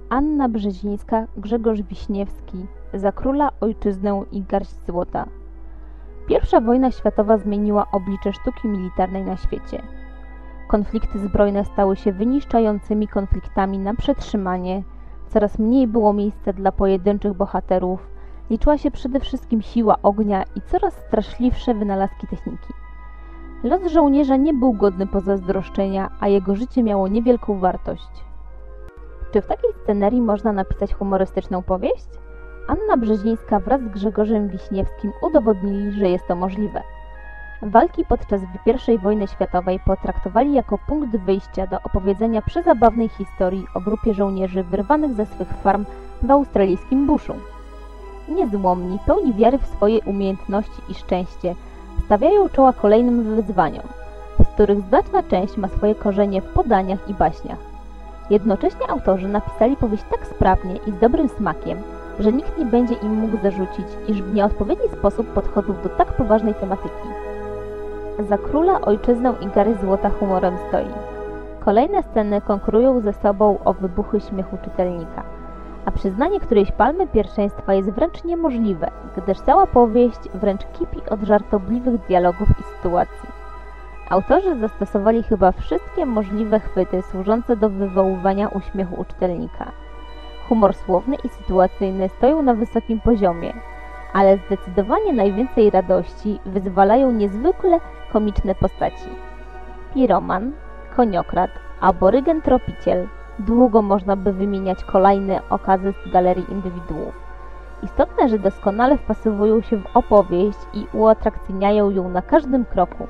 Anna Brzezińska, Grzegorz Wiśniewski. Za króla, ojczyznę i garść złota. Pierwsza wojna światowa zmieniła oblicze sztuki militarnej na świecie. Konflikty zbrojne stały się wyniszczającymi konfliktami na przetrzymanie, coraz mniej było miejsca dla pojedynczych bohaterów, liczyła się przede wszystkim siła ognia i coraz straszliwsze wynalazki techniki. Los żołnierza nie był godny pozazdroszczenia, a jego życie miało niewielką wartość. Czy w takiej scenerii można napisać humorystyczną powieść? Anna Brzezińska wraz z Grzegorzem Wiśniewskim udowodnili, że jest to możliwe. Walki podczas I wojny światowej potraktowali jako punkt wyjścia do opowiedzenia przezabawnej historii o grupie żołnierzy wyrwanych ze swych farm w australijskim buszu. Niezłomni, pełni wiary w swoje umiejętności i szczęście, stawiają czoła kolejnym wyzwaniom, z których znaczna część ma swoje korzenie w podaniach i baśniach. Jednocześnie autorzy napisali powieść tak sprawnie i z dobrym smakiem, że nikt nie będzie im mógł zarzucić, iż w nieodpowiedni sposób podchodzą do tak poważnej tematyki. Za króla, ojczyznę i garść złota humorem stoi. Kolejne sceny konkurują ze sobą o wybuchy śmiechu czytelnika, a przyznanie którejś palmy pierwszeństwa jest wręcz niemożliwe, gdyż cała powieść wręcz kipi od żartobliwych dialogów i sytuacji. Autorzy zastosowali chyba wszystkie możliwe chwyty służące do wywoływania uśmiechu u czytelnika. Humor słowny i sytuacyjny stoją na wysokim poziomie, ale zdecydowanie najwięcej radości wyzwalają niezwykle komiczne postaci. Piroman, koniokrat, aborygen tropiciel. Długo można by wymieniać kolejne okazy z galerii indywiduów. Istotne, że doskonale wpasowują się w opowieść i uatrakcyjniają ją na każdym kroku.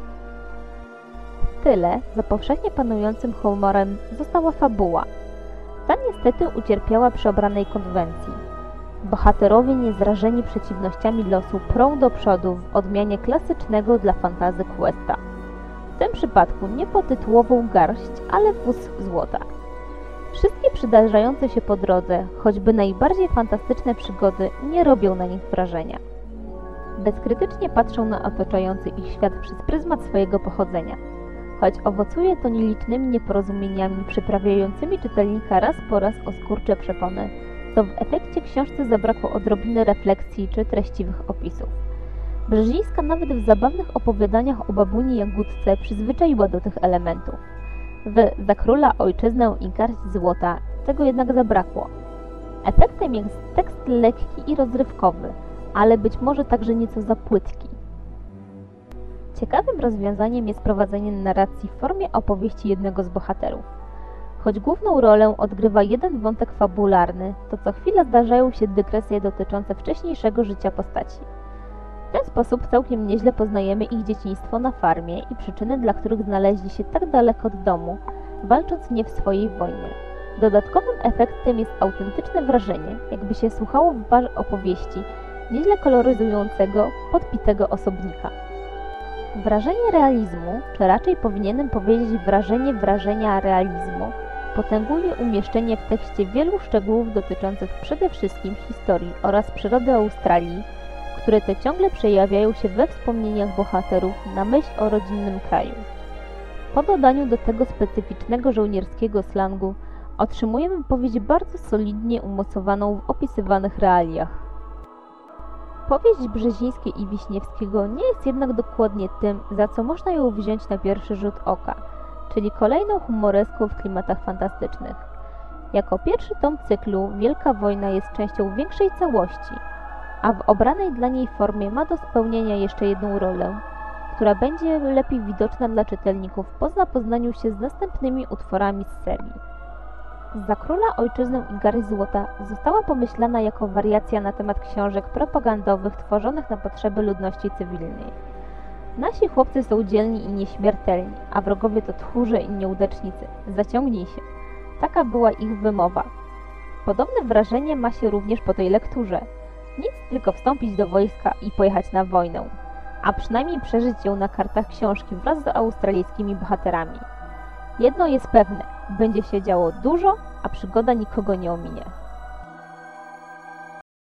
Tyle za powszechnie panującym humorem została fabuła. Ta niestety ucierpiała przy obranej konwencji. Bohaterowie niezrażeni przeciwnościami losu prą do przodu w odmianie klasycznego dla fantasy questa. W tym przypadku nie po tytułową garść, ale wóz złota. Wszystkie przydarzające się po drodze, choćby najbardziej fantastyczne przygody nie robią na nich wrażenia. Bezkrytycznie patrzą na otaczający ich świat przez pryzmat swojego pochodzenia. Choć owocuje to nielicznymi nieporozumieniami przyprawiającymi czytelnika raz po raz o skurcze przepony, to w efekcie książce zabrakło odrobiny refleksji czy treściwych opisów. Brzezińska nawet w zabawnych opowiadaniach o babuni Jagódce przyzwyczaiła do tych elementów. W Za króla, ojczyznę i garść złota tego jednak zabrakło. Efektem jest tekst lekki i rozrywkowy, ale być może także nieco za płytki. Ciekawym rozwiązaniem jest prowadzenie narracji w formie opowieści jednego z bohaterów. Choć główną rolę odgrywa jeden wątek fabularny, to co chwila zdarzają się dygresje dotyczące wcześniejszego życia postaci. W ten sposób całkiem nieźle poznajemy ich dzieciństwo na farmie i przyczyny, dla których znaleźli się tak daleko od domu, walcząc nie w swojej wojnie. Dodatkowym efektem jest autentyczne wrażenie, jakby się słuchało w barze opowieści nieźle koloryzującego, podpitego osobnika. Wrażenie realizmu, czy raczej powinienem powiedzieć wrażenia realizmu, potęguje umieszczenie w tekście wielu szczegółów dotyczących przede wszystkim historii oraz przyrody Australii, które te ciągle przejawiają się we wspomnieniach bohaterów na myśl o rodzinnym kraju. Po dodaniu do tego specyficznego żołnierskiego slangu otrzymujemy powieść bardzo solidnie umocowaną w opisywanych realiach. Powieść Brzezińskiej i Wiśniewskiego nie jest jednak dokładnie tym, za co można ją wziąć na pierwszy rzut oka, czyli kolejną humoreską w klimatach fantastycznych. Jako pierwszy tom cyklu Wielka Wojna jest częścią większej całości, a w obranej dla niej formie ma do spełnienia jeszcze jedną rolę, która będzie lepiej widoczna dla czytelników po zapoznaniu się z następnymi utworami z serii. Za króla, ojczyznę i garść złota została pomyślana jako wariacja na temat książek propagandowych tworzonych na potrzeby ludności cywilnej. Nasi chłopcy są dzielni i nieśmiertelni, a wrogowie to tchórze i nieudacznicy. Zaciągnij się. Taka była ich wymowa. Podobne wrażenie ma się również po tej lekturze. Nic, tylko wstąpić do wojska i pojechać na wojnę, a przynajmniej przeżyć ją na kartach książki wraz z australijskimi bohaterami. Jedno jest pewne, będzie się działo dużo, a przygoda nikogo nie ominie.